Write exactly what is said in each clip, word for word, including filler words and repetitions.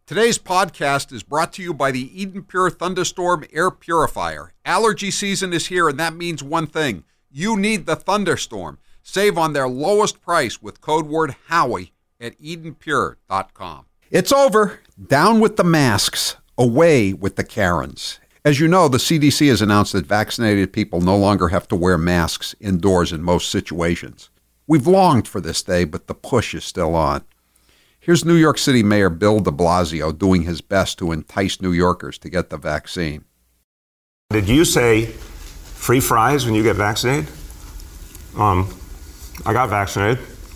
Today's podcast is brought to you by the Eden Pure Thunderstorm Air Purifier. Allergy season is here, and that means one thing. You need the Thunderstorm. Save on their lowest price with code word Howie at eden pure dot com. It's over. Down with the masks. Away with the Karens. As you know, the C D C has announced that vaccinated people no longer have to wear masks indoors in most situations. We've longed for this day, but the push is still on. Here's New York City Mayor Bill de Blasio doing his best to entice New Yorkers to get the vaccine. Did you say free fries when you get vaccinated? Um, I got vaccinated.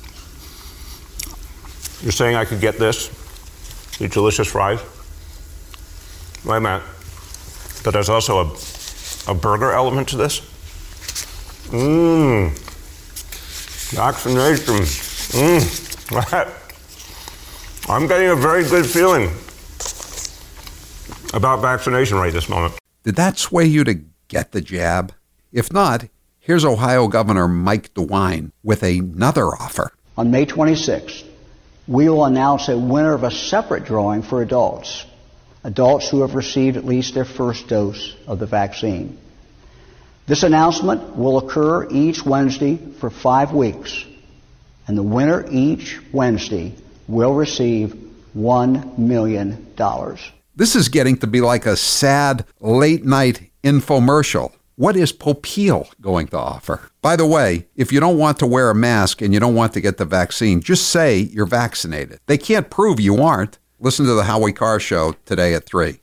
You're saying I could get this? These delicious fries? Wait a minute. But there's also a, a burger element to this? Mmm. Vaccination. Mmm. I'm getting a very good feeling about vaccination right this moment. Did that sway you to get the jab? If not, here's Ohio Governor Mike DeWine with another offer. On May twenty-sixth, we will announce a winner of a separate drawing for adults, adults who have received at least their first dose of the vaccine. This announcement will occur each Wednesday for five weeks, and the winner each Wednesday will receive one million dollars. This is getting to be like a sad late-night infomercial. What is Popeil going to offer? By the way, if you don't want to wear a mask and you don't want to get the vaccine, just say you're vaccinated. They can't prove you aren't. Listen to the Howie Carr Show today at three.